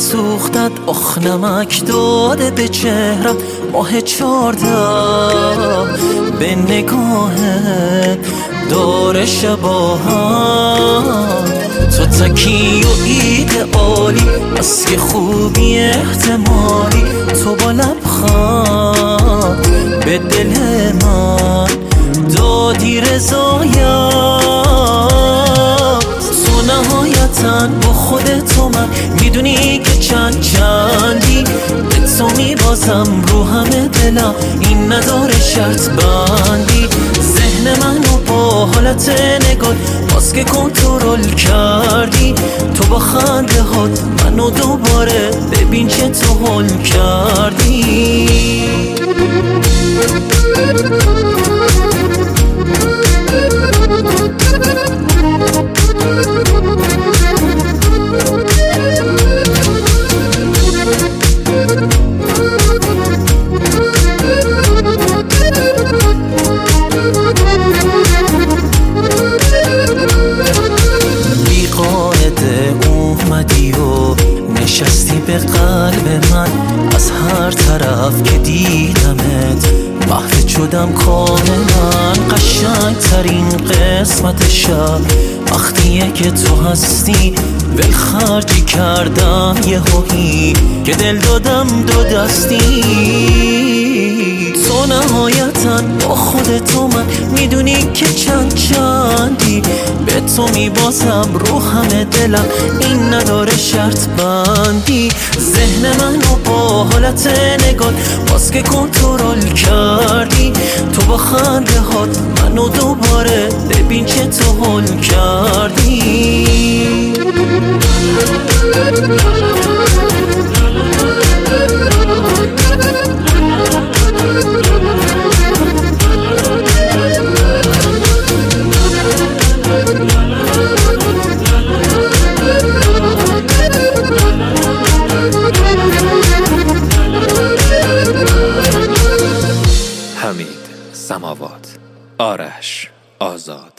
سوختت آخ نمک داده به چهرم ماه 14 به نگاهت داره شباهت تو تکی و ایدئالی از که خوبی احتمالی تو با لبخند به دل من دادی رضایت تو نهایتاً با خودتو من میدونی که چندی به تو میبازم رو همه دلم این نداره شرط بندی ذهن منو با حالت نگاه باز که کنترل کردی تو با خنده هات منو دوباره ببین چه تو حل کردی اومدی و نشستی به قلب من از هر طرف که دیدمت محو شدم کاملا قشنگ ترین قسمت شب وقتیه که تو هستی ولخرجی کردم یه هویی که دل دادم دو دستی تو نهایتاً با خودتو من میدونی که چندی به تو میبازم رو همه دلم این نداره شرط بندی ذهن منو با حالت نگاه باز که کنترل کردی تو با خنده هات منو دوباره ببین چه تو حل کردی حمید سماوات، آرش آزاد.